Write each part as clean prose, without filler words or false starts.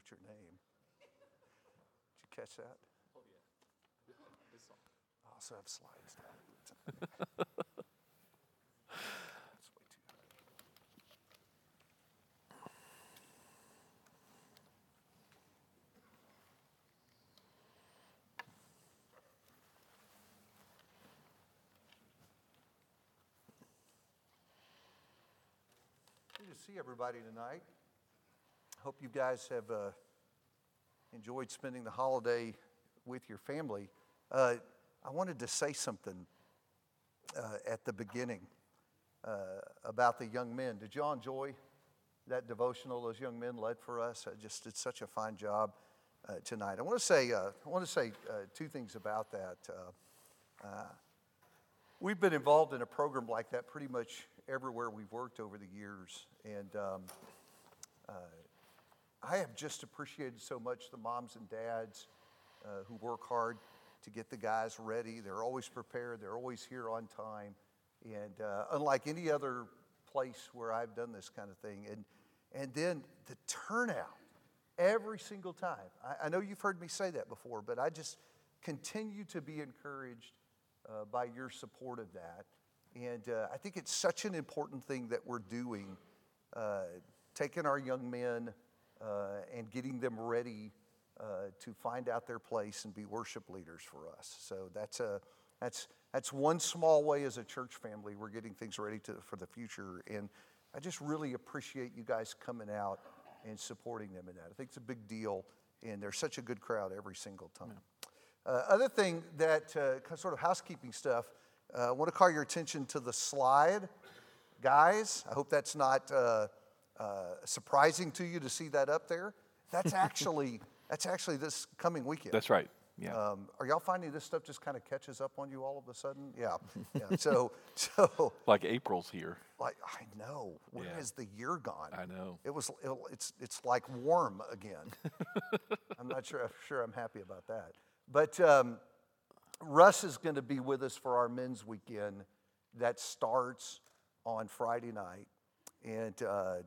what's your name. Did you catch that? Oh, yeah. This song. I also have slides now. That's way too high. Good to see everybody tonight. Hope you guys have enjoyed spending the holiday with your family. I wanted to say something at the beginning about the young men. Did y'all enjoy that devotional those young men led for us? I just did such a fine job tonight. I want to say two things about that. We've been involved in a program like that pretty much everywhere we've worked over the years, and I have just appreciated so much the moms and dads who work hard to get the guys ready. They're always prepared. They're always here on time. And unlike any other place where I've done this kind of thing. And then the turnout every single time. I know you've heard me say that before, but I just continue to be encouraged by your support of that. And I think it's such an important thing that we're doing, taking our young men and getting them ready to find out their place and be worship leaders for us. So that's one small way as a church family we're getting things ready for the future. And I just really appreciate you guys coming out and supporting them in that. I think it's a big deal, and they're such a good crowd every single time. Other thing that sort of housekeeping stuff, I want to call your attention to the slide. Guys, I hope that's not surprising to you to see that up there. That's actually this coming weekend. That's right. Yeah. Are y'all finding this stuff just kind of catches up on you all of a sudden? Yeah. So like April's here. Like I know. Where has the year gone? I know. It's like warm again. I'm not sure I'm happy about that. But Russ is going to be with us for our men's weekend that starts on Friday night. And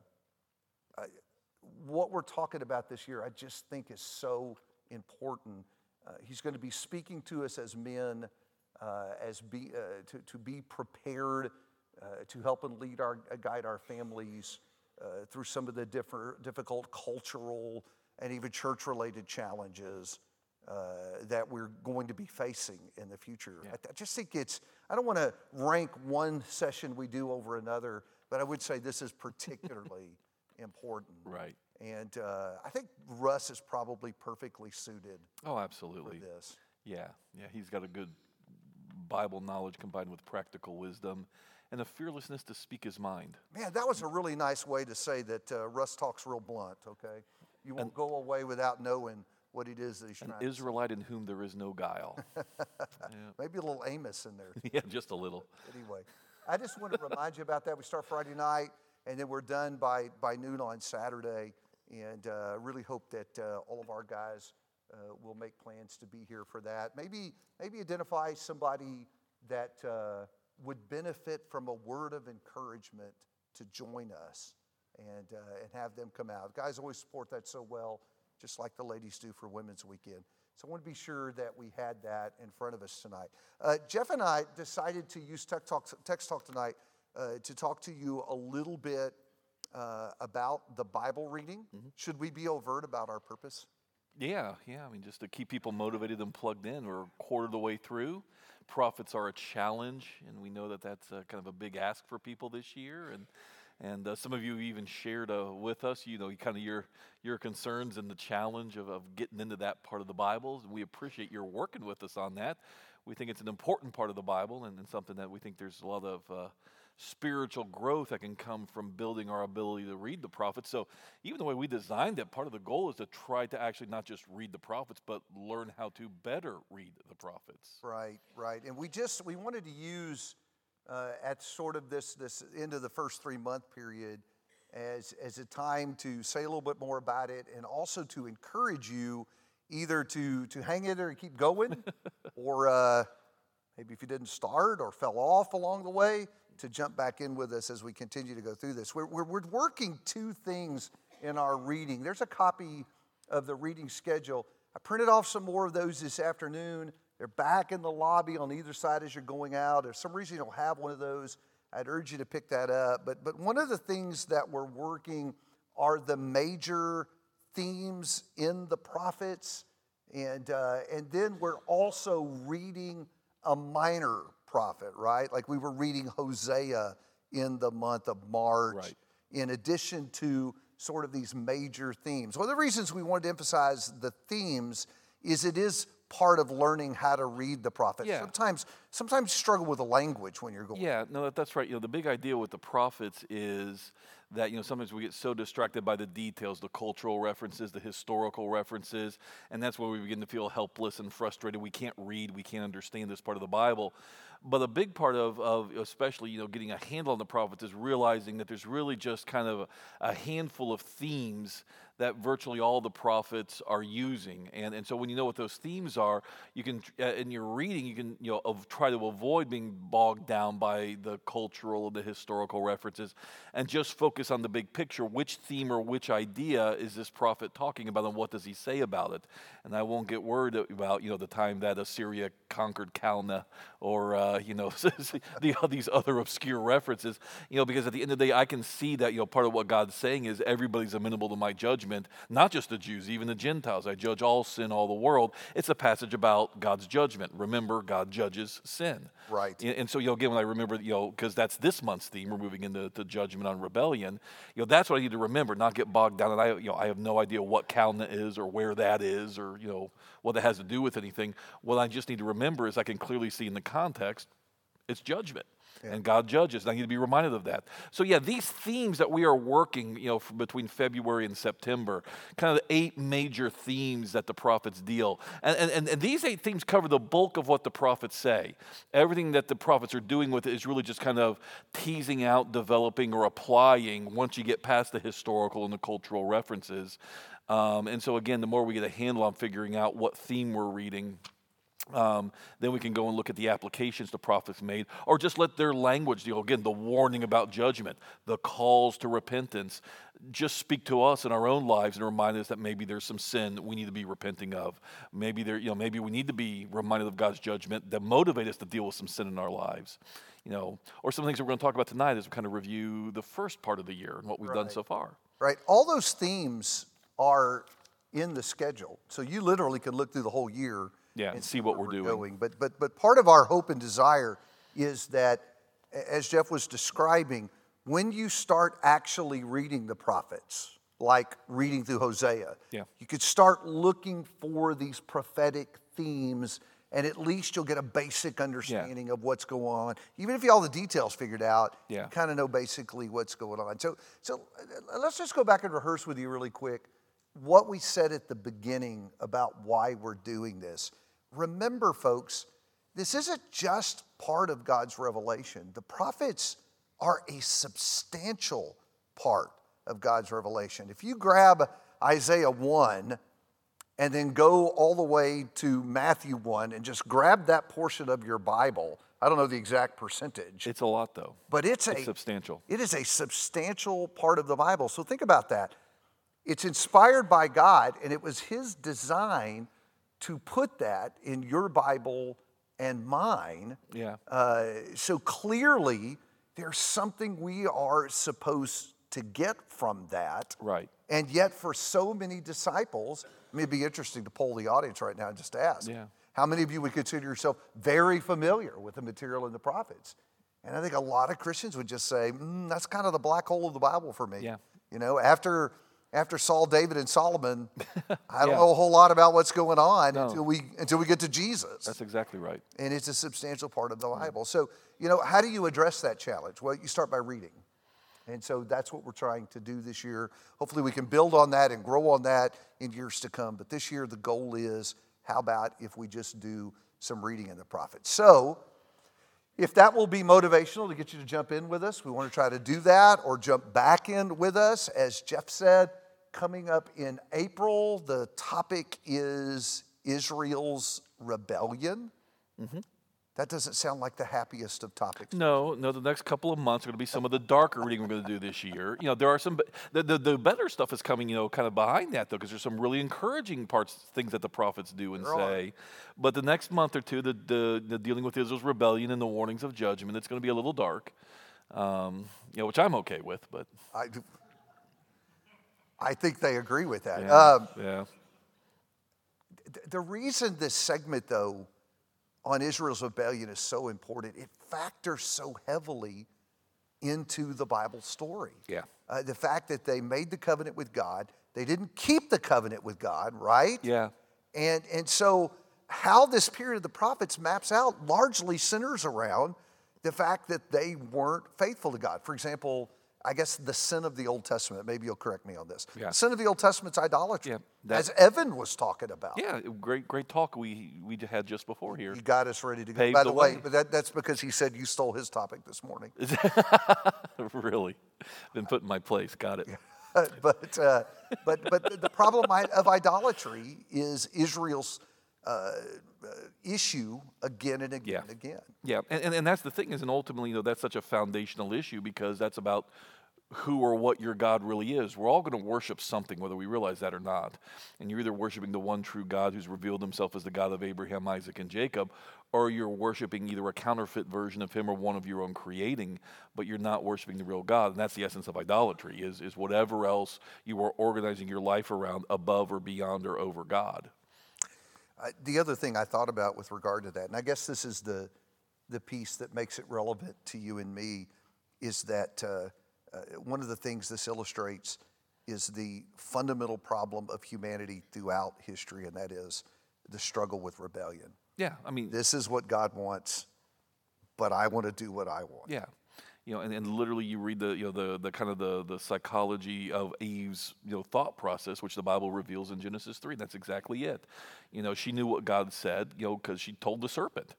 what we're talking about this year, I just think is so important. He's going to be speaking to us as men, to be prepared to help and guide our families through some of the difficult cultural and even church-related challenges that we're going to be facing in the future. Yeah. I just think I don't want to rank one session we do over another, but I would say this is particularly important. Right. And I think Russ is probably perfectly suited. Oh, absolutely. For this. Yeah. He's got a good Bible knowledge combined with practical wisdom and a fearlessness to speak his mind. Man, that was a really nice way to say that Russ talks real blunt, okay? You won't go away without knowing what it is that he's trying to say. An Israelite in whom there is no guile. Maybe a little Amos in there. Yeah, just a little. Anyway, I just want to remind you about that. We start Friday night, and then we're done by noon on Saturday. And really hope that all of our guys will make plans to be here for that. Maybe identify somebody that would benefit from a word of encouragement to join us and have them come out. Guys always support that so well, just like the ladies do for Women's Weekend. So I want to be sure that we had that in front of us tonight. Jeff and I decided to use Text Talk tonight to talk to you a little bit about the Bible reading. Mm-hmm. Should we be overt about our purpose? Yeah. I mean, just to keep people motivated and plugged in. We're a quarter of the way through. Prophets are a challenge, and we know that that's kind of a big ask for people this year. And some of you even shared with us, kind of your concerns and the challenge of getting into that part of the Bible. We appreciate your working with us on that. We think it's an important part of the Bible and something that we think there's a lot of spiritual growth that can come from building our ability to read the prophets. So even the way we designed it, part of the goal is to try to actually not just read the prophets, but learn how to better read the prophets. Right. And we wanted to use at sort of this end of the first 3-month period as a time to say a little bit more about it, and also to encourage you either to hang in there and keep going, or maybe if you didn't start or fell off along the way, to jump back in with us as we continue to go through this. We're working two things in our reading. There's a copy of the reading schedule. I printed off some more of those this afternoon. They're back in the lobby on either side as you're going out. If for some reason you don't have one of those, I'd urge you to pick that up. But one of the things that we're working are the major themes in the prophets. And then we're also reading a minor prophet, right? Like we were reading Hosea in the month of March, Right. in addition to sort of these major themes. One of the reasons we wanted to emphasize the themes is it is part of learning how to read the prophets. Yeah. Sometimes you struggle with the language when you're going. Yeah, no, that's right. The big idea with the prophets is that, sometimes we get so distracted by the details, the cultural references, the historical references, and that's where we begin to feel helpless and frustrated. We can't read, we can't understand this part of the Bible. But a big part of especially, getting a handle on the prophets is realizing that there's really just kind of a handful of themes that virtually all the prophets are using. And so when you know what those themes are, you can, in your reading, you can, try to avoid being bogged down by the cultural, the historical references, and just focus on the big picture. Which theme or which idea is this prophet talking about, and what does he say about it? And I won't get worried about, the time that Assyria conquered Calneh, or, these other obscure references, because at the end of the day, I can see that, part of what God's saying is everybody's amenable to my judgment, not just the Jews, even the Gentiles. I judge all sin, all the world. It's a passage about God's judgment. Remember, God judges sin. Right. And so, again, when I remember, because that's this month's theme, we're moving into judgment on rebellion, that's what I need to remember, not get bogged down. And I have no idea what Calneh is or where that is or, what that has to do with anything. What I just need to remember is I can clearly see in the context, it's judgment. Yeah. And God judges. And I need to be reminded of that. So these themes that we are working, between February and September, kind of the 8 major themes that the prophets deal. And these 8 themes cover the bulk of what the prophets say. Everything that the prophets are doing with it is really just kind of teasing out, developing, or applying once you get past the historical and the cultural references. And so again, the more we get a handle on figuring out what theme we're reading, then we can go and look at the applications the prophets made, or just let their language, again, the warning about judgment, the calls to repentance, just speak to us in our own lives and remind us that maybe there's some sin that we need to be repenting of. Maybe maybe we need to be reminded of God's judgment that motivate us to deal with some sin in our lives. Or some things that we're going to talk about tonight as we kind of review the first part of the year and what we've done so far. Right. All those themes are in the schedule, so you literally can look through the whole year. Yeah, and see what we're doing. But part of our hope and desire is that, as Jeff was describing, when you start actually reading the prophets, like reading through Hosea, you could start looking for these prophetic themes, and at least you'll get a basic understanding of what's going on. Even if you have all the details figured out, you kind of know basically what's going on. So let's just go back and rehearse with you really quick what we said at the beginning about why we're doing this. Remember, folks, this isn't just part of God's revelation. The prophets are a substantial part of God's revelation. If you grab Isaiah 1 and then go all the way to Matthew 1 and just grab that portion of your Bible, I don't know the exact percentage. It's a lot, though. But it's substantial. It is a substantial part of the Bible. So think about that. It's inspired by God, and it was His design to put that in your Bible and mine. So clearly, there's something we are supposed to get from that. Right. And yet, for so many disciples, it'd be interesting to poll the audience right now and just ask, how many of you would consider yourself very familiar with the material in the prophets? And I think a lot of Christians would just say, that's kind of the black hole of the Bible for me. After Saul, David, and Solomon, I don't know a whole lot about what's going on until we get to Jesus. That's exactly right. And it's a substantial part of the Bible. So, how do you address that challenge? Well, you start by reading. And so that's what we're trying to do this year. Hopefully we can build on that and grow on that in years to come. But this year the goal is, how about if we just do some reading in the prophets? So, if that will be motivational to get you to jump in with us, we want to try to do that, or jump back in with us. As Jeff said, coming up in April, the topic is Israel's rebellion. That doesn't sound like the happiest of topics. No, the next couple of months are going to be some of the darker reading we're going to do this year. There are some, the better stuff is coming, kind of behind that, though, because there's some really encouraging things that the prophets do and say. But the next month or two, the dealing with Israel's rebellion and the warnings of judgment, it's going to be a little dark, which I'm okay with, but. I think they agree with that. Yeah. The reason this segment, though, on Israel's rebellion is so important, it factors so heavily into the Bible story. Yeah. The fact that they made the covenant with God, they didn't keep the covenant with God, right? Yeah. And so how this period of the prophets maps out largely centers around the fact that they weren't faithful to God. For example, I guess the sin of the Old Testament, maybe you'll correct me on this. Yeah. Sin of the Old Testament's idolatry, Yeah, as Evan was talking about. Yeah, great talk we had just before here. You got us ready to go. Paved By the way, way. but that's because he said you stole his topic this morning. Really? Been put in my place. Got it. But the problem of idolatry is Israel's issue again and again and again. Yeah, and that's the thing is, and ultimately, that's such a foundational issue because that's about who or what your God really is. We're all going to worship something, whether we realize that or not. And you're either worshiping the one true God who's revealed himself as the God of Abraham, Isaac, and Jacob, or you're worshiping either a counterfeit version of him or one of your own creating, but you're not worshiping the real God. And that's the essence of idolatry, is whatever else you are organizing your life around above or beyond or over God. The other thing I thought about with regard to that, and I guess this is the piece that makes it relevant to you and me, is that one of the things this illustrates is the fundamental problem of humanity throughout history, and that is the struggle with rebellion. Yeah, I mean, this is what God wants, but I want to do what I want. Yeah. And literally you read the kind of the psychology of Eve's thought process, which the Bible reveals in Genesis 3. That's exactly it. She knew what God said, because she told the serpent.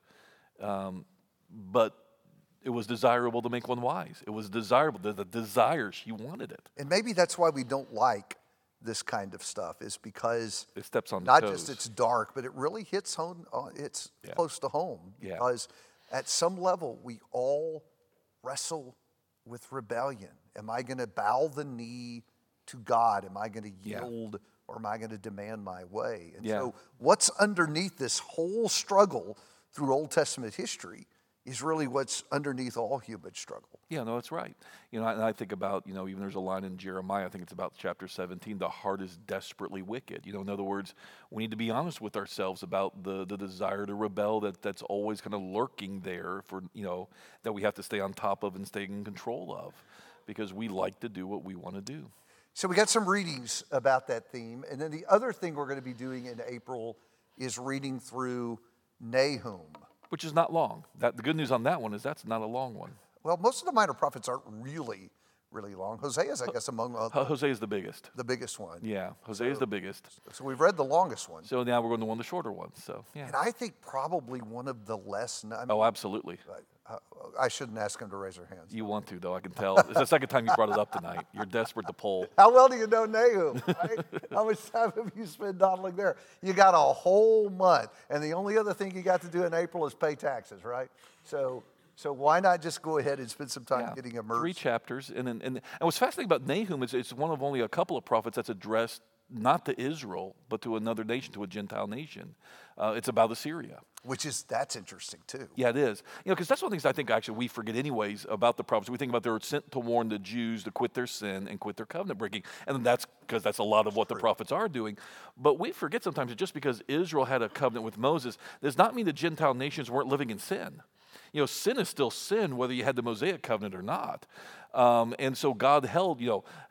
But it was desirable to make one wise. It was desirable, the desire, she wanted it. And maybe that's why we don't like this kind of stuff, is because it steps on not toes. Just it's dark, but it really hits home. It's close to home because at some level we all wrestle with rebellion. Am I going to bow the knee to God? Am I going to yield, or am I going to demand my way? And so what's underneath this whole struggle through Old Testament history is really what's underneath all human struggle. Yeah, no, that's right. And I think about, even there's a line in Jeremiah, I think it's about chapter 17, the heart is desperately wicked. In other words, we need to be honest with ourselves about the desire to rebel that's always kind of lurking there for, that we have to stay on top of and stay in control of, because we like to do what we want to do. So we got some readings about that theme. And then the other thing we're going to be doing in April is reading through Nahum. Which is not long. The good news on that one is that's not a long one. Well, most of the minor prophets aren't really long. Hosea is, I guess, among Hosea is the biggest. The biggest one. Yeah, Hosea is the biggest. So we've read the longest one. So now we're going to one of the shorter ones. So yeah. And I think probably one of the less. Oh, absolutely. I shouldn't ask them to raise their hands. You want to, though, I can tell. It's the second time you brought it up tonight. You're desperate to poll. How well do you know Nahum? Right? How much time have you spent dawdling there? You got a whole month, and the only other thing you got to do in April is pay taxes, right? So why not just go ahead and spend some time getting immersed? 3 chapters, and what's fascinating about Nahum is it's one of only a couple of prophets that's addressed not to Israel, but to another nation, to a Gentile nation. It's about Assyria. That's interesting too. Yeah, it is. Because that's one of the things I think actually we forget anyways about the prophets. We think about they were sent to warn the Jews to quit their sin and quit their covenant breaking. And that's because that's a lot of what the prophets are doing. But we forget sometimes that just because Israel had a covenant with Moses does not mean the Gentile nations weren't living in sin. Sin is still sin, whether you had the Mosaic covenant or not. And so God held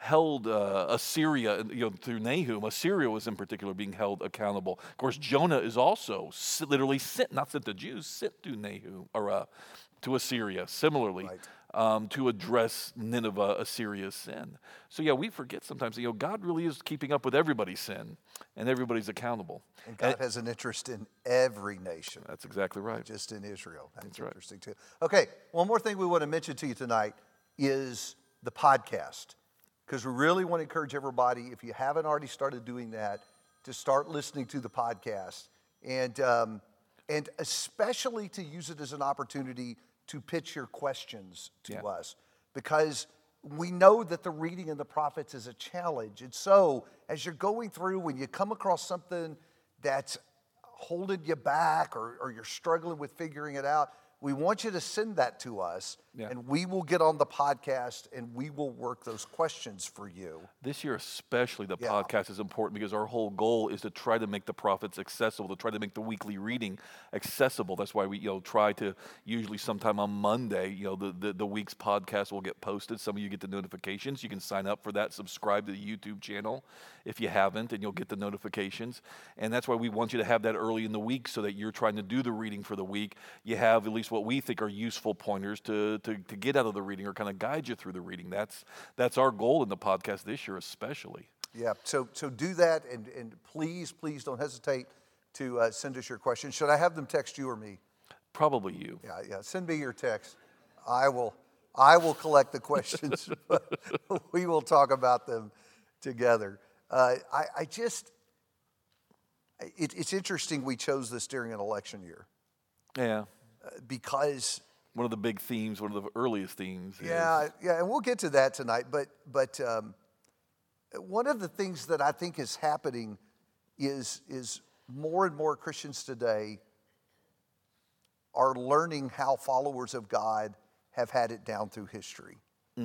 Assyria, through Nahum. Assyria was in particular being held accountable. Of course, Jonah is also literally sent, not sent to Jews, sent to Nahum, or to Assyria, similarly, to address Nineveh, Assyria's sin. So we forget sometimes that, God really is keeping up with everybody's sin, and everybody's accountable. And God has an interest in every nation. That's exactly right. Just in Israel. That's right. Interesting too. Okay, one more thing we want to mention to you tonight is the podcast, because we really want to encourage everybody, if you haven't already started doing that, to start listening to the podcast. And and especially to use it as an opportunity to pitch your questions to us, because we know that the reading of the prophets is a challenge. And so as you're going through, when you come across something that's holding you back or you're struggling with figuring it out, we want you to send that to us, and we will get on the podcast and we will work those questions for you. This year especially, the podcast is important because our whole goal is to try to make the prophets accessible, to try to make the weekly reading accessible. That's why we try to usually sometime on Monday, the week's podcast will get posted. Some of you get the notifications. You can sign up for that, subscribe to the YouTube channel if you haven't, and you'll get the notifications. And that's why we want you to have that early in the week so that you're trying to do the reading for the week. You have at least what we think are useful pointers to get out of the reading or kind of guide you through the reading. That's our goal in the podcast this year especially. Yeah, so do that, and please don't hesitate to send us your questions. Should I have them text you or me? Probably you. Yeah, send me your text. I will collect the questions. We will talk about them together. It's interesting we chose this during an election year. Yeah. Because one of the big themes, one of the earliest themes. Yeah, and we'll get to that tonight. But one of the things that I think is happening is more and more Christians today are learning how followers of God have had it down through history.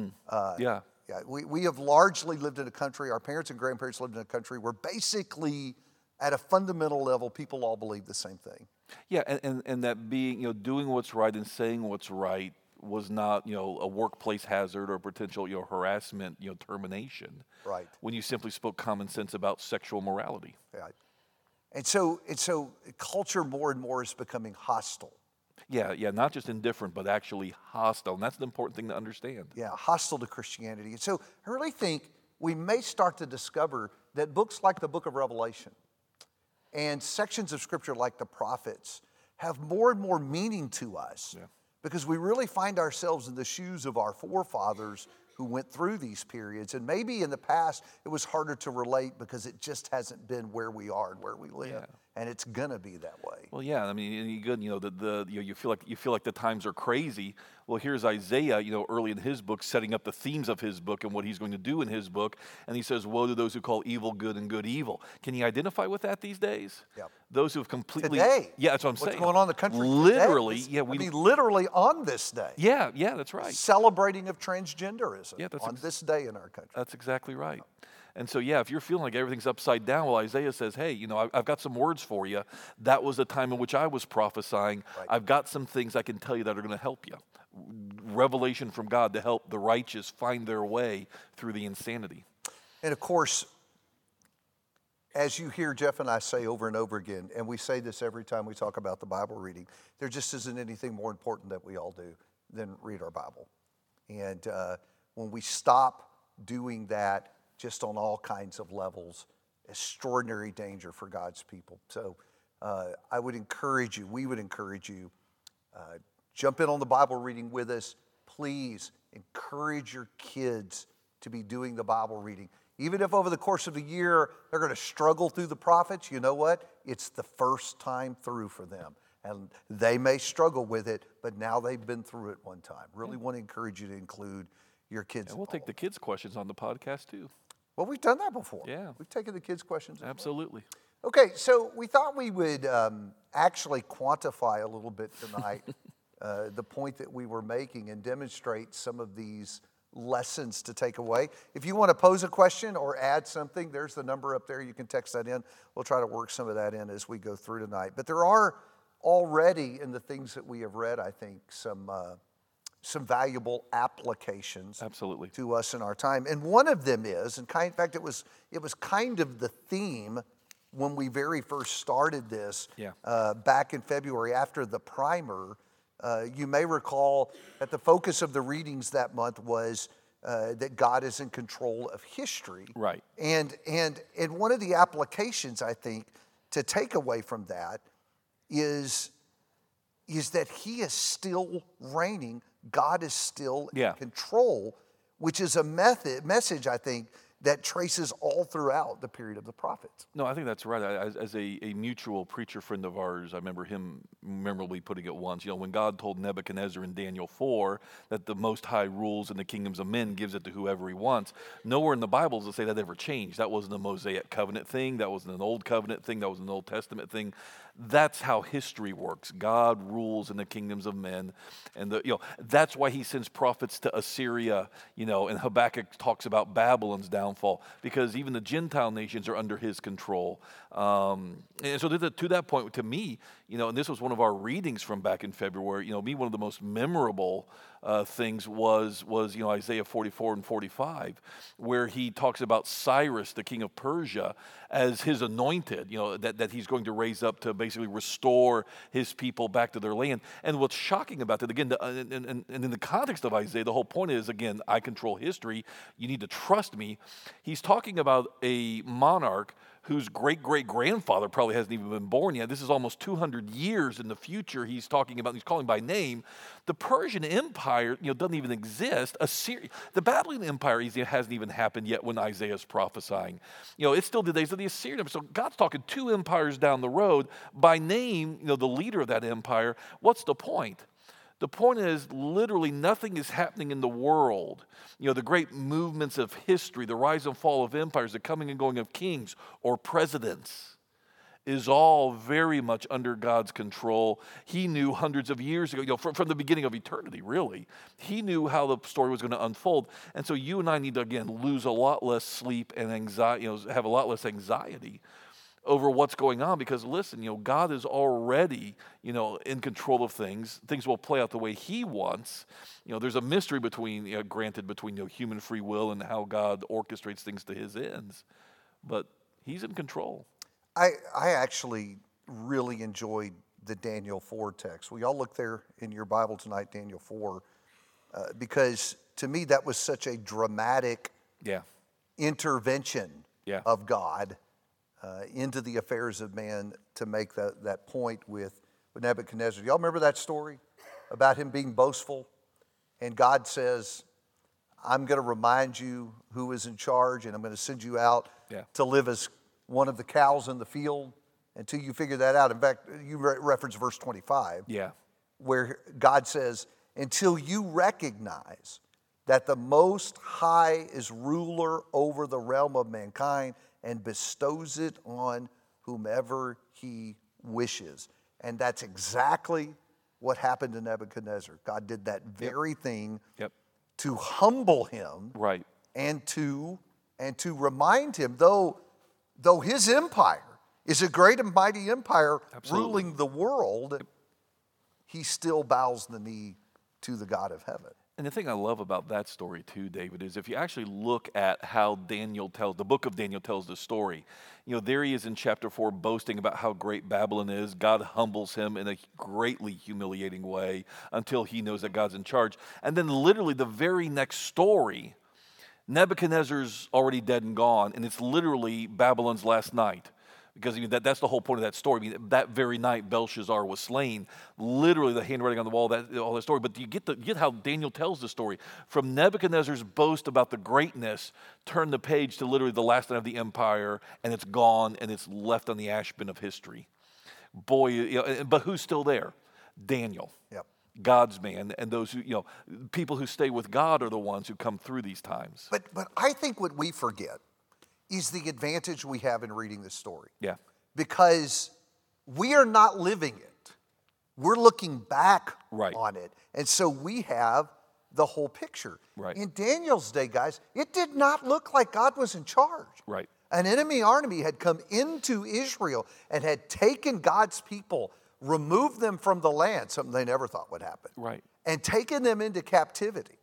We have largely lived in a country, our parents and grandparents lived in a country where basically at a fundamental level, people all believe the same thing. Yeah, and that being, doing what's right and saying what's right was not, a workplace hazard or potential, harassment, termination. Right. When you simply spoke common sense about sexual morality. Right. And so culture more and more is becoming hostile. Yeah, not just indifferent, but actually hostile. And that's the important thing to understand. Yeah, hostile to Christianity. And so I really think we may start to discover that books like the book of Revelation and sections of Scripture like the prophets have more and more meaning to us because we really find ourselves in the shoes of our forefathers who went through these periods. And maybe in the past it was harder to relate because it just hasn't been where we are and where we live. Yeah. And it's gonna be that way. Well, yeah, I mean, you feel like the times are crazy. Well, here's Isaiah, early in his book, setting up the themes of his book and what he's going to do in his book. And he says, woe to those who call evil good and good evil. Can you identify with that these days? Yeah. Those who have completely... Today. Yeah, that's what I'm saying. What's going on in the country literally, today? Literally on this day. Yeah, that's right. Celebrating of transgenderism on this day in our country. That's exactly right. And so, if you're feeling like everything's upside down, well, Isaiah says, hey, I've got some words for you. That was the time in which I was prophesying. Right. I've got some things I can tell you that are going to help you. Revelation from God to help the righteous find their way through the insanity. And of course, as you hear Jeff and I say over and over again, and we say this every time we talk about the Bible reading, there just isn't anything more important that we all do than read our Bible. And when we stop doing that, just on all kinds of levels, extraordinary danger for God's people. So we would encourage you, jump in on the Bible reading with us. Please encourage your kids to be doing the Bible reading. Even if over the course of a year they're going to struggle through the prophets, you know what? It's the first time through for them. And they may struggle with it, but now they've been through it one time. Really want to encourage you to include your kids. And we'll take the kids' questions on the podcast too. Well, we've done that before. Yeah. We've taken the kids' questions. Absolutely. Well. Okay, so we thought we would actually quantify a little bit tonight the point that we were making and demonstrate some of these lessons to take away. If you want to pose a question or add something, there's the number up there. You can text that in. We'll try to work some of that in as we go through tonight. But there are already in the things that we have read, I think, some valuable applications absolutely to us in our time. And one of them is, in fact, it was kind of the theme when we very first started this back in February after the primer. You may recall that the focus of the readings that month was that God is in control of history. Right. And one of the applications, I think, to take away from that is that He is still reigning. God is still in control, which is a message, I think, that traces all throughout the period of the prophets. No, I think that's right. As a mutual preacher friend of ours, I remember him memorably putting it once. When God told Nebuchadnezzar in Daniel 4 that the Most High rules in the kingdoms of men, gives it to whoever he wants, nowhere in the Bible does it say that ever changed. That wasn't a Mosaic covenant thing. That wasn't an Old Covenant thing. That was an Old Testament thing. That's how history works. God rules in the kingdoms of men, and that's why he sends prophets to Assyria. And Habakkuk talks about Babylon's downfall, because even the Gentile nations are under his control. And so to that point, to me, and this was one of our readings from back in February. One of the most memorable things was Isaiah 44 and 45, where he talks about Cyrus, the king of Persia, as his anointed. That he's going to raise up to basically restore his people back to their land. And what's shocking about that, again, and in the context of Isaiah, the whole point is, again, I control history. You need to trust me. He's talking about a monarch whose great-great-grandfather probably hasn't even been born yet. This is almost 200 years in the future he's talking about, he's calling by name. The Persian Empire, doesn't even exist. The Babylonian Empire hasn't even happened yet when Isaiah's prophesying. It's still the days of the Assyrian Empire. So God's talking two empires down the road. By name, the leader of that empire. What's the point? The point is, literally nothing is happening in the world. The great movements of history, the rise and fall of empires, the coming and going of kings or presidents, is all very much under God's control. He knew hundreds of years ago, from the beginning of eternity, really. He knew how the story was going to unfold. And so you and I need to, again, lose a lot less sleep and anxiety, have a lot less anxiety over what's going on, because listen, God is already, in control of things. Things will play out the way he wants. There's a mystery between human free will and how God orchestrates things to his ends, but he's in control. I actually really enjoyed the Daniel 4 text. We all look there in your Bible tonight, Daniel 4, because to me that was such a dramatic intervention of God into the affairs of man to make that point with Nebuchadnezzar. Y'all remember that story about him being boastful? And God says, I'm going to remind you who is in charge, and I'm going to send you out to live as one of the cows in the field until you figure that out. In fact, you reference verse 25, where God says, until you recognize that the Most High is ruler over the realm of mankind and bestows it on whomever he wishes. And that's exactly what happened to Nebuchadnezzar. God did that very thing to humble him, and to remind him, though his empire is a great and mighty empire ruling the world, he still bows the knee to the God of heaven. And the thing I love about that story too, David, is if you actually look at how the book of Daniel tells the story, there he is in chapter 4 boasting about how great Babylon is. God humbles him in a greatly humiliating way until he knows that God's in charge. And then literally the very next story, Nebuchadnezzar's already dead and gone, and it's literally Babylon's last night. Because that's the whole point of that story. That very night Belshazzar was slain. Literally the handwriting on the wall, all that story. But you get how Daniel tells the story. From Nebuchadnezzar's boast about the greatness, turn the page to literally the last night of the empire, and it's gone, and it's left on the ash bin of history. Boy, but who's still there? Daniel. God's man, and those who, people who stay with God are the ones who come through these times. But I think what we forget is the advantage we have in reading this story. Because we are not living it. We're looking back on it. And so we have the whole picture. In Daniel's day, guys, it did not look like God was in charge. An enemy army had come into Israel and had taken God's people, removed them from the land, something they never thought would happen, and taken them into captivity,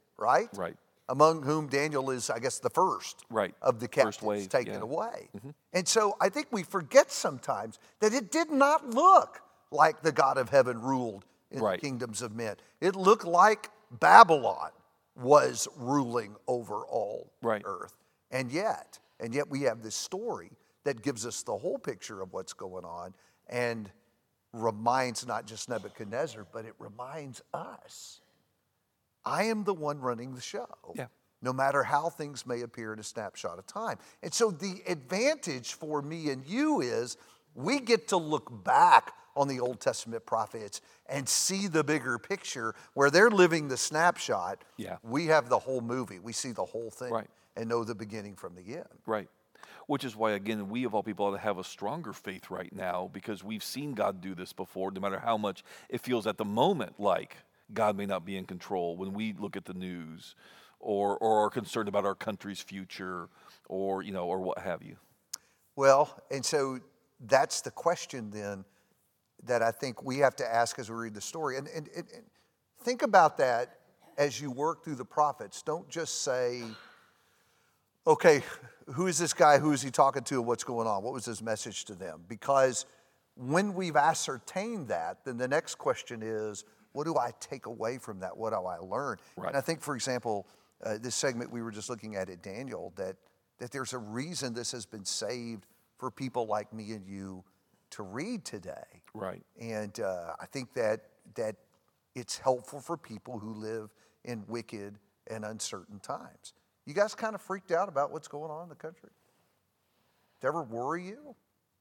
among whom Daniel is, I guess, the first of the captives taken away. And so I think we forget sometimes that it did not look like the God of heaven ruled in the kingdoms of men. It looked like Babylon was ruling over all earth. And yet we have this story that gives us the whole picture of what's going on and reminds not just Nebuchadnezzar, but it reminds us, I am the one running the show. no matter how things may appear in a snapshot of time. And so the advantage for me and you is we get to look back on the Old Testament prophets and see the bigger picture where they're living the snapshot. Yeah. We have the whole movie. We see the whole thing Right. and know the beginning from the end. Right. Which is why, again, we of all people ought to have a stronger faith right now because we've seen God do this before, no matter how much it feels at the moment like God may not be in control when we look at the news or are concerned about our country's future or, or what have you. Well, and so that's the question then that I think we have to ask as we read the story. And think about that as you work through the prophets. Don't just say, okay, who is this guy? Who is he talking to? And what's going on? What was his message to them? Because when we've ascertained that, then the next question is, what do I take away from that? What do I learn? Right. And I think, for example, this segment we were just looking at Daniel, that there's a reason this has been saved for people like me and you to read today. Right. And I think that it's helpful for people who live in wicked and uncertain times. You guys kind of freaked out about what's going on in the country? Did it ever worry you?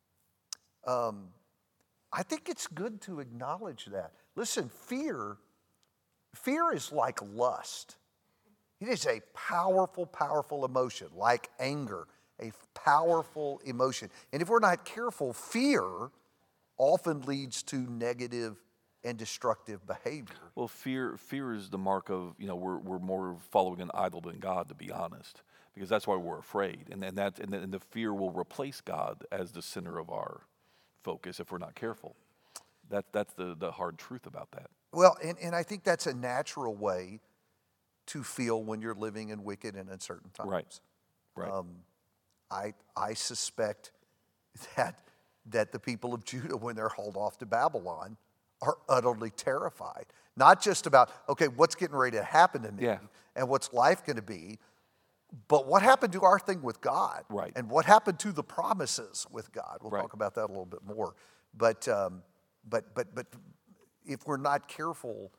I think it's good to acknowledge that. Listen, fear is like lust. It is a powerful, powerful emotion, like anger, a powerful emotion. And if we're not careful, fear often leads to negative and destructive behavior. Well, fear is the mark of, we're more following an idol than God, to be honest, because that's why we're afraid. And the fear will replace God as the center of our focus if we're not careful. That's the hard truth about that. Well, and I think that's a natural way to feel when you're living in wicked and uncertain times. Right. I suspect that the people of Judah, when they're hauled off to Babylon, are utterly terrified. Not just about, okay, what's getting ready to happen to me and what's life going to be, but what happened to our thing with God? Right. And what happened to the promises with God? We'll Right. talk about that a little bit more. But if we're not careful,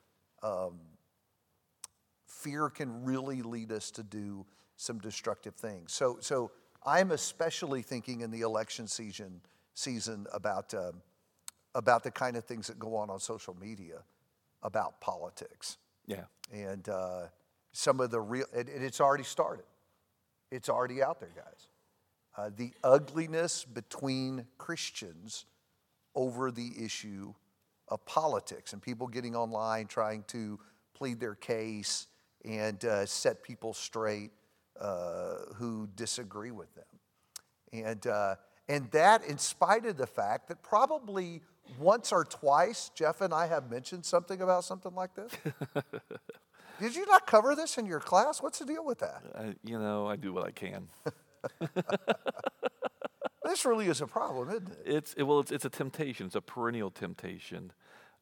fear can really lead us to do some destructive things. So I'm especially thinking in the election season about the kind of things that go on social media about politics. Yeah. And some of the real, and it's already started. It's already out there, guys. The ugliness between Christians over the issue of politics and people getting online trying to plead their case and set people straight who disagree with them. And that in spite of the fact that probably once or twice, Jeff and I have mentioned something about something like this. Did you not cover this in your class? What's the deal with that? I do what I can. This really is a problem, isn't it? It's a temptation. It's a perennial temptation.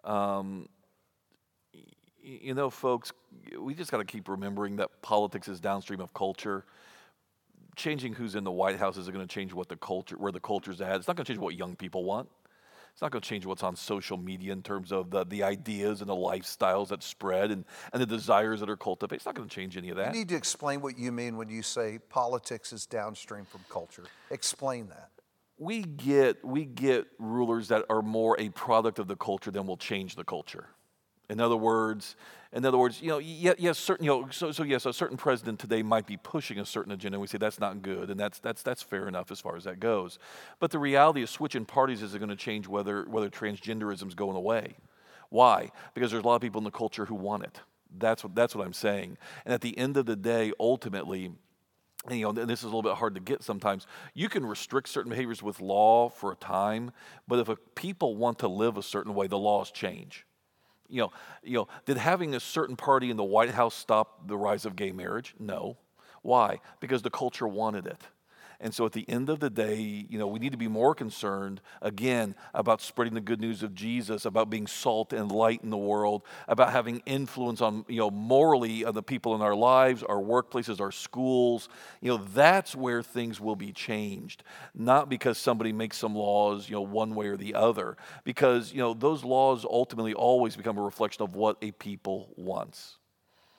Folks, we just got to keep remembering that politics is downstream of culture. Changing who's in the White House isn't going to change where the culture's at. It's not going to change what young people want. It's not going to change what's on social media in terms of the ideas and the lifestyles that spread and the desires that are cultivated. It's not going to change any of that. You need to explain what you mean when you say politics is downstream from culture. Explain that. We get rulers that are more a product of the culture than will change the culture. In other words, yes, certain, so yes, a certain president today might be pushing a certain agenda, and we say that's not good, and that's fair enough as far as that goes. But the reality is, switching parties isn't going to change whether transgenderism is going away. Why? Because there's a lot of people in the culture who want it. That's what I'm saying. And at the end of the day, ultimately, and this is a little bit hard to get sometimes. You can restrict certain behaviors with law for a time, but if people want to live a certain way, the laws change. Did having a certain party in the White House stop the rise of gay marriage? No. Why? Because the culture wanted it. And so at the end of the day, we need to be more concerned, again, about spreading the good news of Jesus, about being salt and light in the world, about having influence on, morally on the people in our lives, our workplaces, our schools. That's where things will be changed. Not because somebody makes some laws, one way or the other. Because, those laws ultimately always become a reflection of what a people wants.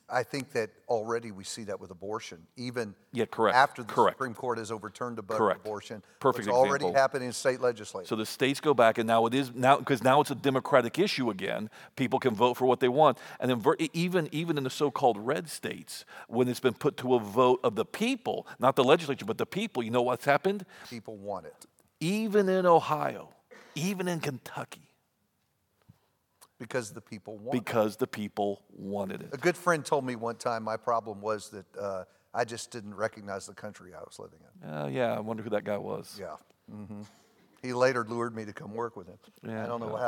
I think that already we see that with abortion, even Yeah, correct. after the Correct. Supreme Court has overturned Correct. abortion. Perfect It's already example. happening in state legislatures. So the states go back, and now it is now because now it's a democratic issue again. People can vote for what they want, and then even in the so-called red states, when it's been put to a vote of the people, not the legislature, but the people, you know what's happened? People want it Even in Ohio, even in Kentucky, because the people want it. because the people wanted it. A good friend told me one time my problem was that I just didn't recognize the country I was living in. Yeah, I wonder who that guy was. Yeah. He later lured me to come work with him. Yeah, I don't know well. how.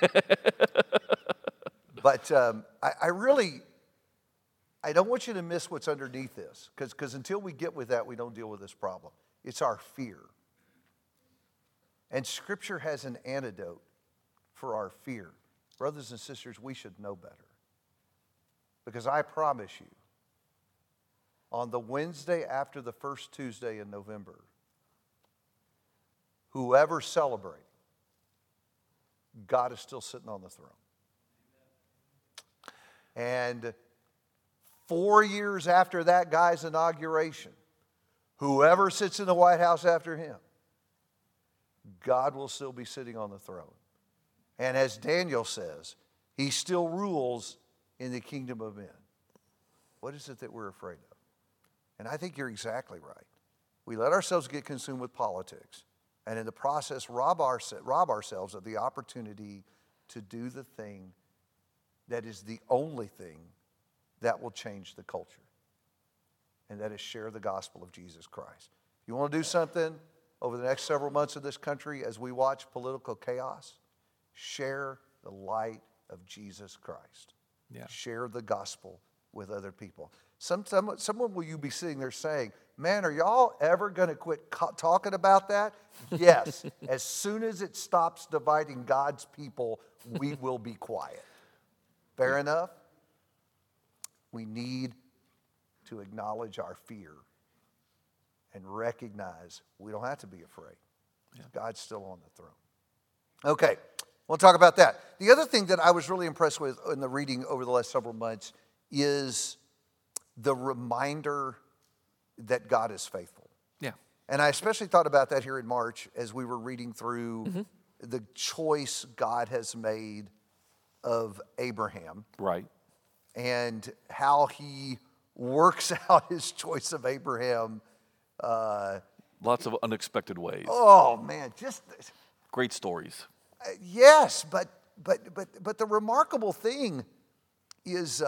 But I don't want you to miss what's underneath this, because until we get with that, we don't deal with this problem. It's our fear. And Scripture has an antidote for our fear. Brothers and sisters, we should know better. Because I promise you, on the Wednesday after the first Tuesday in November, whoever celebrates, God is still sitting on the throne. And 4 years after that guy's inauguration, whoever sits in the White House after him, God will still be sitting on the throne. And as Daniel says, he still rules in the kingdom of men. What is it that we're afraid of? And I think you're exactly right. We let ourselves get consumed with politics, and in the process rob ourselves of the opportunity to do the thing that is the only thing that will change the culture, and that is share the gospel of Jesus Christ. If you want to do something over the next several months of this country as we watch political chaos, share the light of Jesus Christ. Yeah. Share the gospel with other people. Someone will you be sitting there saying, man, are y'all ever going to quit talking about that? Yes. As soon as it stops dividing God's people, we will be quiet. Fair enough? We need to acknowledge our fear and recognize we don't have to be afraid. Yeah. God's still on the throne. Okay, we'll talk about that. The other thing that I was really impressed with in the reading over the last several months is the reminder that God is faithful. Yeah. And I especially thought about that here in March as we were reading through the choice God has made of Abraham. Right. And how he works out his choice of Abraham. Lots of unexpected ways. Oh man, just Great stories. yes, but the remarkable thing is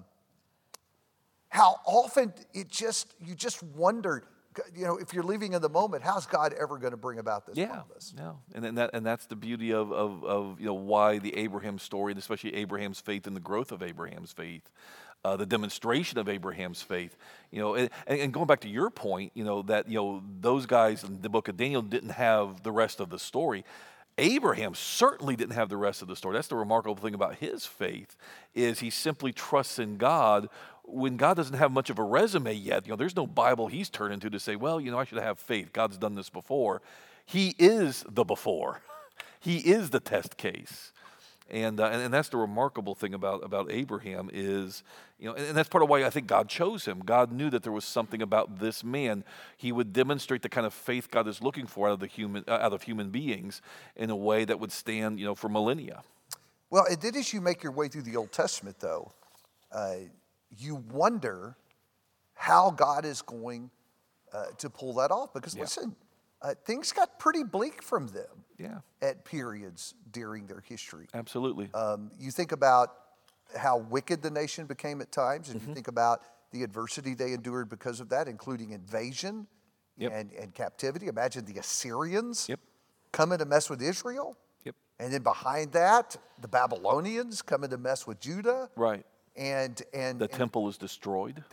how often you just wonder, if you're living in the moment, how's God ever going to bring about this promise? Yeah, and that's the beauty of why the Abraham story, and especially Abraham's faith and the growth of Abraham's faith, the demonstration of Abraham's faith, and going back to your point, that those guys in the book of Daniel didn't have the rest of the story. Abraham certainly didn't have the rest of the story. That's the remarkable thing about his faith, is he simply trusts in God when God doesn't have much of a resume yet. There's no Bible he's turned into to say, well, I should have faith. God's done this before. He is the before. He is the test case. And that's the remarkable thing about Abraham is, and that's part of why I think God chose him. God knew that there was something about this man. He would demonstrate the kind of faith God is looking for out of human beings in a way that would stand, for millennia. Well, and then as you make your way through the Old Testament, though, you wonder how God is going to pull that off. Because listen, things got pretty bleak from them. Yeah. At periods during their history. Absolutely. You think about how wicked the nation became at times, and you think about the adversity they endured because of that, including invasion and captivity. Imagine the Assyrians coming to mess with Israel. Yep. And then behind that, the Babylonians coming to mess with Judah. Right. And the temple is destroyed.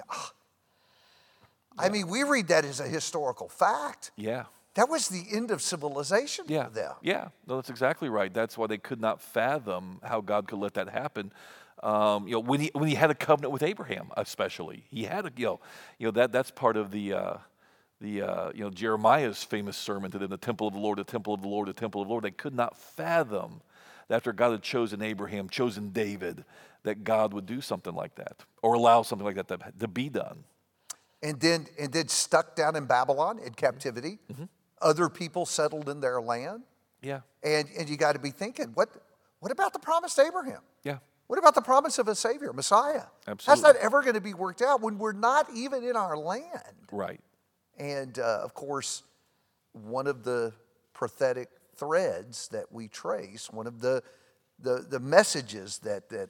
I mean, we read that as a historical fact. Yeah. That was the end of civilization for them. Yeah, no, that's exactly right. That's why they could not fathom how God could let that happen. When he had a covenant with Abraham, especially, he had that's part of the Jeremiah's famous sermon to them: the temple of the Lord, the temple of the Lord, the temple of the Lord. They could not fathom that after God had chosen Abraham, chosen David, that God would do something like that or allow something like that to be done. And then stuck down in Babylon in captivity. Other people settled in their land. Yeah. And you got to be thinking, what about the promise to Abraham? Yeah. What about the promise of a Savior, Messiah? Absolutely. How's that ever going to be worked out when we're not even in our land? Right. And of course, one of the prophetic threads that we trace, one of the messages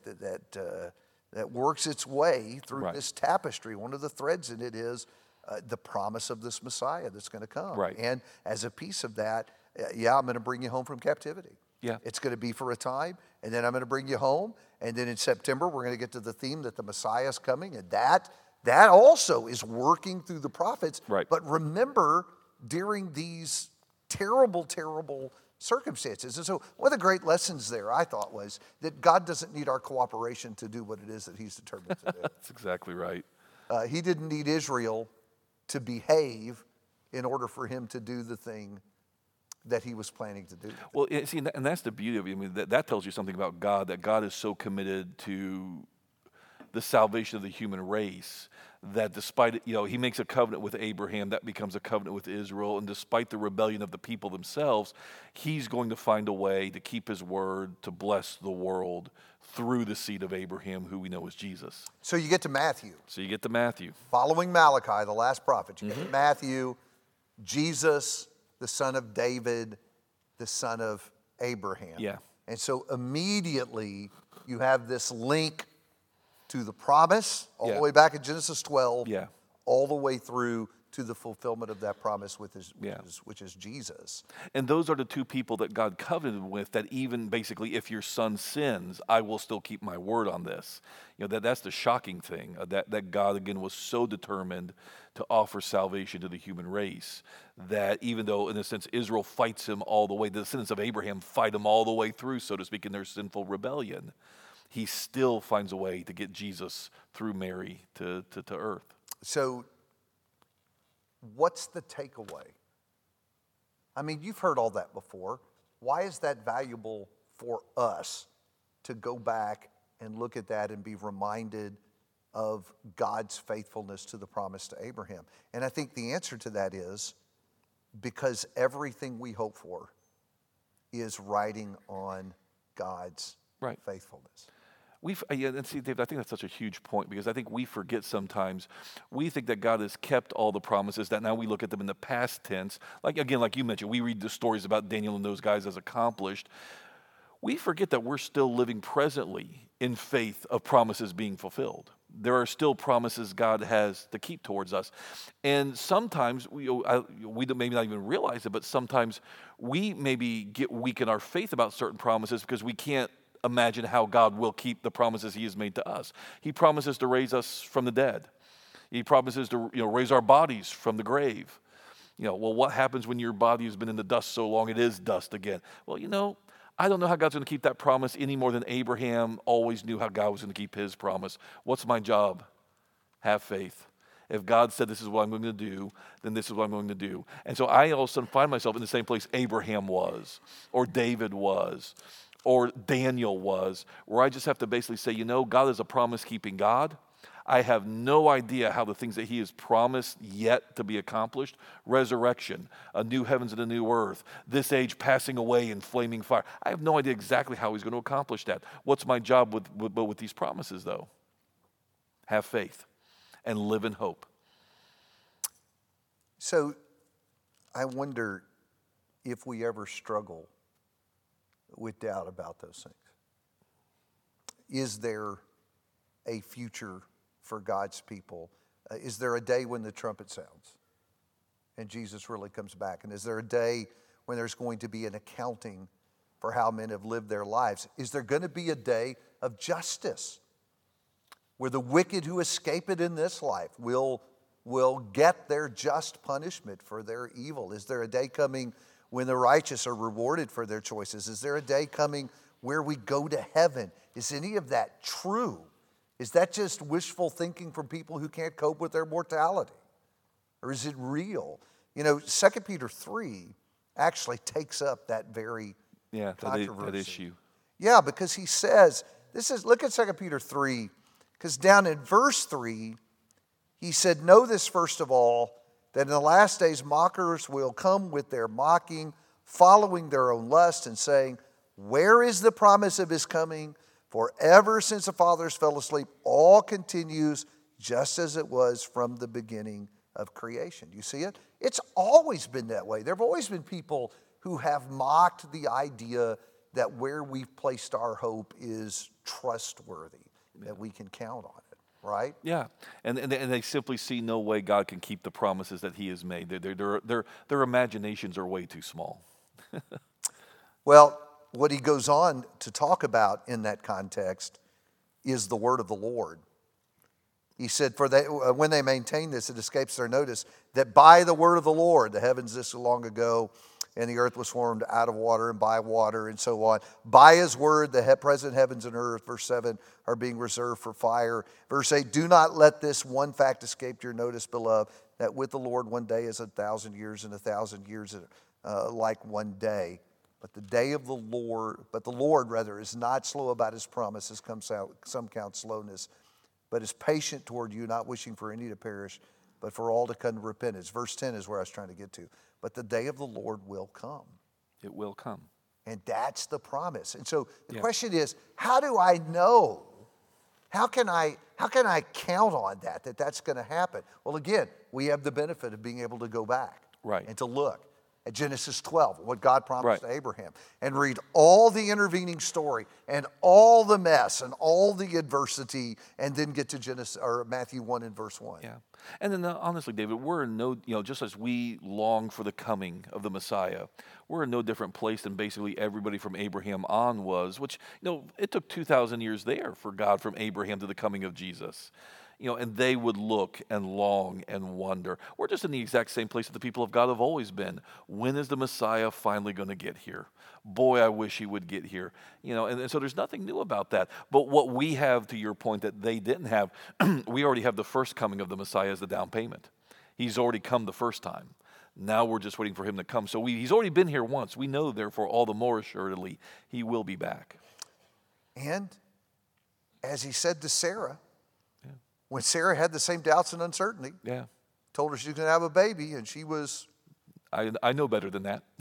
that works its way through Right. this tapestry, one of the threads in it is the promise of this Messiah that's going to come. Right. And as a piece of that, I'm going to bring you home from captivity. Yeah. It's going to be for a time, and then I'm going to bring you home. And then in September, we're going to get to the theme that the Messiah is coming, and that also is working through the prophets. Right. But remember, during these terrible, terrible circumstances. And so one of the great lessons there, I thought, was that God doesn't need our cooperation to do what it is that he's determined to do. That's exactly right. He didn't need Israel to behave in order for him to do the thing that he was planning to do. Well, see, and that's the beauty of it. I mean, that tells you something about God, that God is so committed to the salvation of the human race that despite, he makes a covenant with Abraham, that becomes a covenant with Israel, and despite the rebellion of the people themselves, he's going to find a way to keep his word, to bless the world through the seed of Abraham, who we know is Jesus. So you get to Matthew. Following Malachi, the last prophet, you get to Matthew, Jesus, the son of David, the son of Abraham. Yeah. And so immediately you have this link to the promise, all the way back in Genesis 12, all the way through to the fulfillment of that promise which is Jesus. And those are the two people that God covenanted with, that even basically if your son sins, I will still keep my word on this. That's the shocking thing, that God, again, was so determined to offer salvation to the human race, that even though, in a sense, Israel fights him all the way, the descendants of Abraham fight him all the way through, so to speak, in their sinful rebellion, he still finds a way to get Jesus through Mary to earth. So what's the takeaway? I mean, you've heard all that before. Why is that valuable for us to go back and look at that and be reminded of God's faithfulness to the promise to Abraham? And I think the answer to that is because everything we hope for is riding on God's faithfulness. And see, Dave, I think that's such a huge point, because I think we forget sometimes. We think that God has kept all the promises, that now we look at them in the past tense. Like you mentioned, we read the stories about Daniel and those guys as accomplished. We forget that we're still living presently in faith of promises being fulfilled. There are still promises God has to keep towards us. And sometimes, we maybe not even realize it, but sometimes we maybe get weak in our faith about certain promises because we can't imagine how God will keep the promises he has made to us. He promises to raise us from the dead. He promises to raise our bodies from the grave. Well, what happens when your body has been in the dust so long it is dust again? Well, I don't know how God's going to keep that promise any more than Abraham always knew how God was going to keep his promise. What's my job? Have faith. If God said this is what I'm going to do, then this is what I'm going to do. And so I all of a sudden find myself in the same place Abraham was, or David was, or Daniel was, where I just have to basically say, God is a promise-keeping God. I have no idea how the things that he has promised yet to be accomplished, resurrection, a new heavens and a new earth, this age passing away in flaming fire. I have no idea exactly how he's going to accomplish that. What's my job with these promises, though? Have faith and live in hope. So I wonder if we ever struggle with doubt about those things. Is there a future for God's people? Is there a day when the trumpet sounds and Jesus really comes back? And is there a day when there's going to be an accounting for how men have lived their lives? Is there going to be a day of justice where the wicked who escape it in this life will get their just punishment for their evil? Is there a day coming when the righteous are rewarded for their choices? Is there a day coming where we go to heaven? Is any of that true? Is that just wishful thinking from people who can't cope with their mortality? Or is it real? 2 Peter 3 actually takes up that very controversy. That issue. Yeah, because he says, look at 2 Peter 3, because down in verse 3, he said, know this first of all, that in the last days mockers will come with their mocking, following their own lust, and saying, where is the promise of his coming? For ever since the fathers fell asleep, all continues just as it was from the beginning of creation. You see it? It's always been that way. There have always been people who have mocked the idea that where we've placed our hope is trustworthy, that we can count on it, right? Yeah, and they simply see no way God can keep the promises that he has made. Their imaginations are way too small. Well, what he goes on to talk about in that context is the word of the Lord. He said, when they maintain this, it escapes their notice that by the word of the Lord, the heavens this long ago, and the earth was formed out of water and by water and so on. By his word, the present heavens and earth, verse 7, are being reserved for fire. Verse 8, do not let this one fact escape your notice, beloved, that with the Lord 1 day is 1,000 years, and 1,000 years like 1 day. But the Lord rather is not slow about his promises, some count slowness, but is patient toward you, not wishing for any to perish, but for all to come to repentance. Verse 10 is where I was trying to get to. But the day of the Lord will come. It will come. And that's the promise. And so the question is, how do I know? How can I count on that's going to happen? Well, again, we have the benefit of being able to go back and to look at Genesis 12, what God promised to Abraham, and read all the intervening story and all the mess and all the adversity, and then get to Matthew 1 and verse 1. Yeah. And then honestly, David, we're in just as we long for the coming of the Messiah, we're in no different place than basically everybody from Abraham on was, which, it took 2,000 years there for God from Abraham to the coming of Jesus. And they would look and long and wonder. We're just in the exact same place that the people of God have always been. When is the Messiah finally going to get here? Boy, I wish he would get here. And so there's nothing new about that. But what we have, to your point, that they didn't have, we already have the first coming of the Messiah as the down payment. He's already come the first time. Now we're just waiting for him to come. So he's already been here once. We know, therefore, all the more assuredly, he will be back. And as he said to Sarah, when Sarah had the same doubts and uncertainty, told her she was going to have a baby, and she was... I know better than that.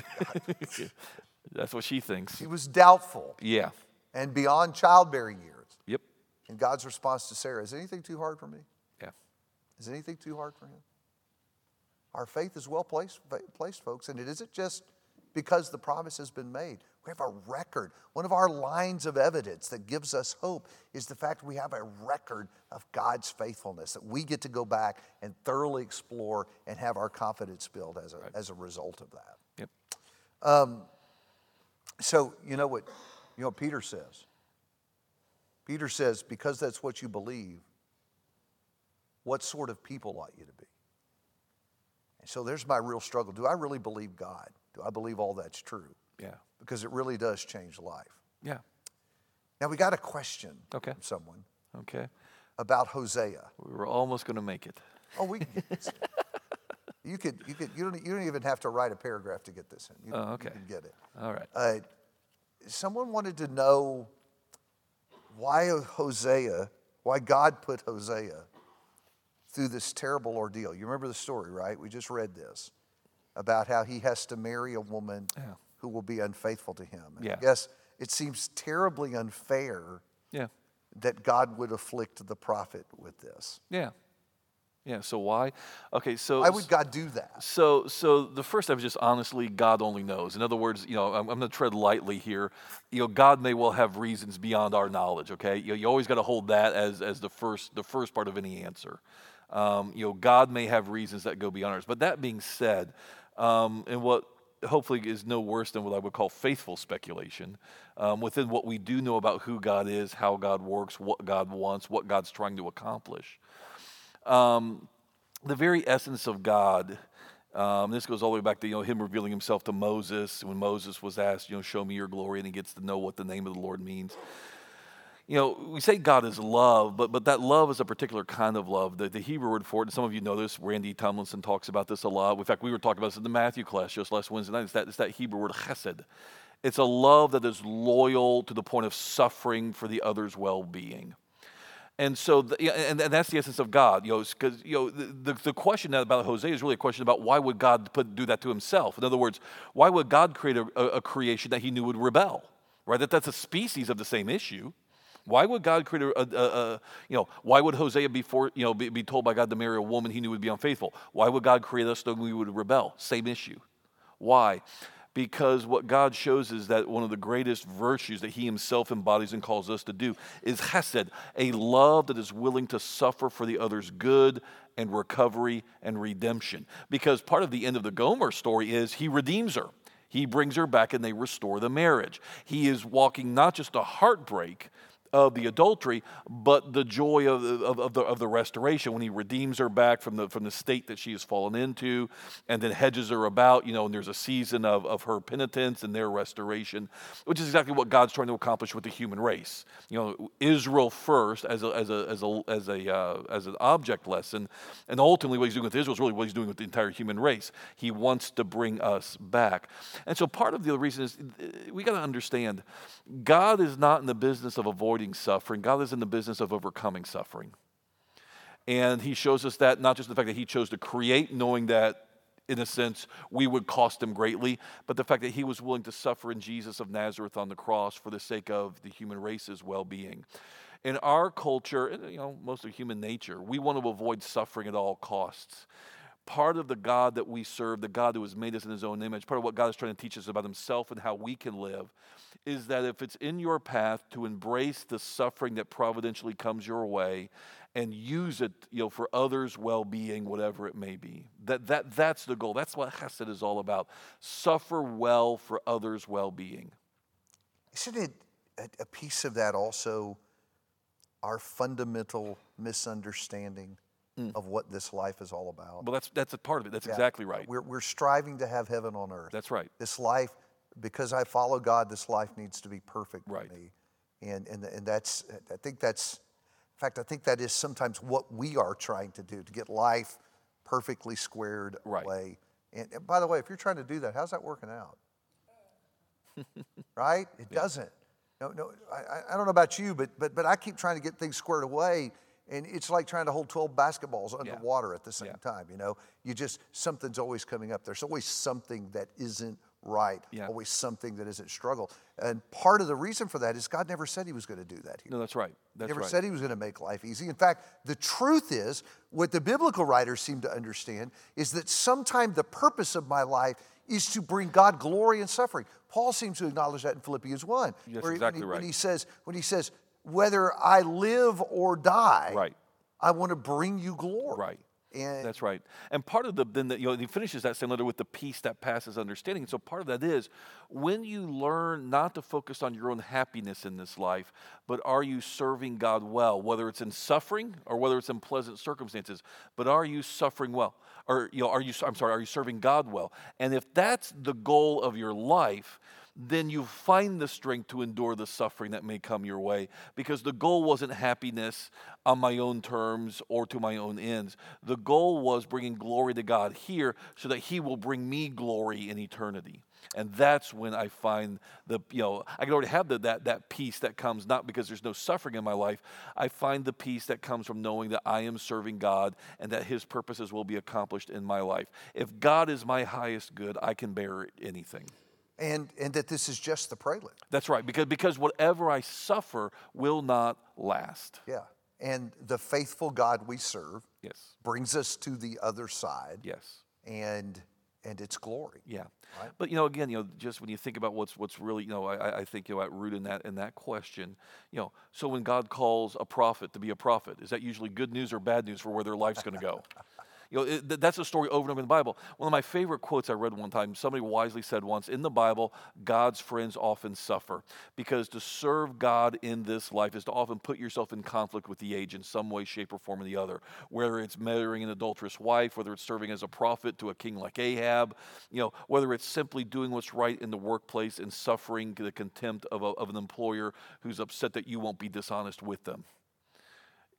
That's what she thinks. She was doubtful. Yeah. And beyond childbearing years. Yep. And God's response to Sarah, is anything too hard for me? Yeah. Is anything too hard for him? Our faith is well placed, folks, and it isn't just because the promise has been made. We have a record. One of our lines of evidence that gives us hope is the fact we have a record of God's faithfulness, that we get to go back and thoroughly explore and have our confidence built as a result of that. Yep. So you know what Peter says? Peter says, because that's what you believe, what sort of people ought you to be? And so there's my real struggle. Do I really believe God? Do I believe all that's true? Yeah. Because it really does change life. Yeah. Now we got a question from someone. Okay. About Hosea. We were almost going to make it. Oh, you don't even have to write a paragraph to get this in. You can get it. All right. Someone wanted to know why God put Hosea through this terrible ordeal. You remember the story, right? We just read this about how he has to marry a woman who will be unfaithful to him. And I guess it seems terribly unfair that God would afflict the prophet with this. Yeah. Yeah, so why? Okay, so... Why would God do that? So the first step is just honestly, God only knows. In other words, I'm going to tread lightly here. God may well have reasons beyond our knowledge, okay? You always got to hold that as the first part of any answer. God may have reasons that go beyond ours. But that being said, and what hopefully is no worse than what I would call faithful speculation, within what we do know about who God is, how God works, what God wants, what God's trying to accomplish. The very essence of God, this goes all the way back to him revealing himself to Moses. When Moses was asked, show me your glory, and he gets to know what the name of the Lord means. We say God is love, but that love is a particular kind of love. The Hebrew word for it, and some of you know this, Randy Tomlinson talks about this a lot. In fact, we were talking about this in the Matthew class just last Wednesday night. It's that Hebrew word chesed. It's a love that is loyal to the point of suffering for the other's well-being. And so, and that's the essence of God, because the question about Hosea is really a question about why would God do that to himself? In other words, why would God create a creation that he knew would rebel? Right? That's a species of the same issue. Why would God create why would Hosea be told by God to marry a woman he knew would be unfaithful? Why would God create us so we would rebel? Same issue. Why? Because what God shows is that one of the greatest virtues that he himself embodies and calls us to do is chesed, a love that is willing to suffer for the other's good and recovery and redemption. Because part of the end of the Gomer story is he redeems her. He brings her back and they restore the marriage. He is walking not just a heartbreak of the adultery, but the joy of the restoration when he redeems her back from the state that she has fallen into, and then hedges her about, and there's a season of her penitence and their restoration, which is exactly what God's trying to accomplish with the human race. Israel first as an object lesson, and ultimately what he's doing with Israel is really what he's doing with the entire human race. He wants to bring us back, and so part of the reason is we got to understand God is not in the business of avoiding suffering. God is in the business of overcoming suffering. And he shows us that not just the fact that he chose to create, knowing that, in a sense, we would cost him greatly, but the fact that he was willing to suffer in Jesus of Nazareth on the cross for the sake of the human race's well-being. In our culture, and most of human nature, we want to avoid suffering at all costs. Part of the God that we serve, the God who has made us in his own image, part of what God is trying to teach us about himself and how we can live, is that if it's in your path to embrace the suffering that providentially comes your way and use it, for others' well-being, whatever it may be. That's the goal. That's what chesed is all about. Suffer well for others' well-being. Isn't it a piece of that also our fundamental misunderstanding of what this life is all about? Well, that's a part of it. That's exactly right. We're striving to have heaven on earth. That's right. This life, because I follow God, this life needs to be perfect for Right. me. And that's, I think that is sometimes what we are trying to do, to get life perfectly squared Right. away. And by the way, if you're trying to do that, how's that working out? Right? It doesn't. No, I don't know about you, but I keep trying to get things squared away, and it's like trying to hold 12 basketballs underwater at the same time. Something's always coming up. There's always something that isn't right, always something that isn't struggle. And part of the reason for that is God never said he was going to do that here. No, that's right. He never said he was going to make life easy. In fact, the truth is, what the biblical writers seem to understand is that sometime the purpose of my life is to bring God glory in suffering. Paul seems to acknowledge that in Philippians 1. That's exactly right. When he says, whether I live or die, Right. I want to bring you glory. Right. And That's right. And part of he finishes that same letter with the peace that passes understanding. So part of that is when you learn not to focus on your own happiness in this life, but are you serving God well, whether it's in suffering or whether it's in pleasant circumstances, but are you suffering well? Or are you serving God well? And if that's the goal of your life, then you find the strength to endure the suffering that may come your way, because the goal wasn't happiness on my own terms or to my own ends. The goal was bringing glory to God here so that he will bring me glory in eternity. And that's when I find I can already have that peace that comes not because there's no suffering in my life. I find the peace that comes from knowing that I am serving God and that his purposes will be accomplished in my life. If God is my highest good, I can bear anything. And that this is just the prelude. That's right, because whatever I suffer will not last. Yeah. And the faithful God we serve Yes. brings us to the other side. Yes. And it's glory. Yeah. Right? But again, just when you think about what's really, I think at root in that question, so when God calls a prophet to be a prophet, is that usually good news or bad news for where their life's going to go? That's a story over and over in the Bible. One of my favorite quotes I read one time, somebody wisely said once, in the Bible, God's friends often suffer, because to serve God in this life is to often put yourself in conflict with the age in some way, shape, or form or the other, whether it's marrying an adulterous wife, whether it's serving as a prophet to a king like Ahab, whether it's simply doing what's right in the workplace and suffering the contempt of an employer who's upset that you won't be dishonest with them.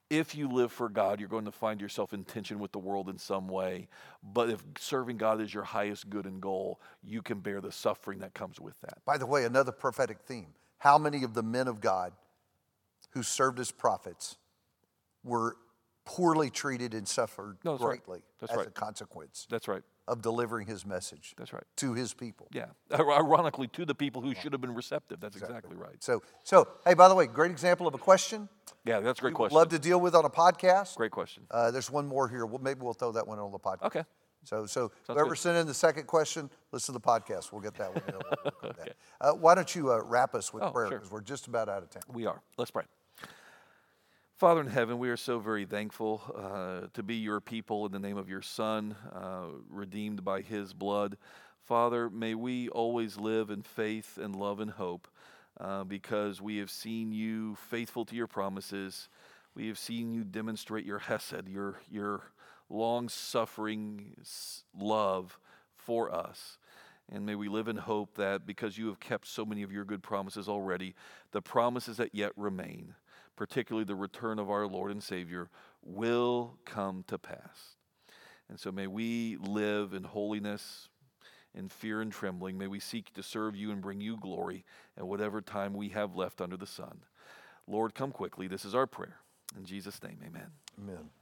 If you live for God, you're going to find yourself in tension with the world in some way. But if serving God is your highest good and goal, you can bear the suffering that comes with that. By the way, another prophetic theme. How many of the men of God who served as prophets were poorly treated and suffered greatly as a consequence That's right. of delivering his message That's right. to his people? Yeah. Ironically, to the people who should have been receptive. That's exactly right. So, hey, by the way, great example of a question. Yeah, that's a great question. Love to deal with on a podcast. Great question. There's one more here. Maybe we'll throw that one on the podcast. Okay. So whoever good. sent in the second question, listen to the podcast. We'll get that one. Okay. Why don't you wrap us with prayer, sure. because we're just about out of time. We are. Let's pray. Father in heaven, we are so very thankful to be your people in the name of your Son, redeemed by his blood. Father, may we always live in faith and love and hope, because we have seen you faithful to your promises. We have seen you demonstrate your hesed, your long-suffering love for us. And may we live in hope that because you have kept so many of your good promises already, the promises that yet remain, particularly the return of our Lord and Savior, will come to pass. And so may we live in holiness, in fear and trembling. May we seek to serve you and bring you glory at whatever time we have left under the sun. Lord, come quickly. This is our prayer. In Jesus' name, amen. Amen.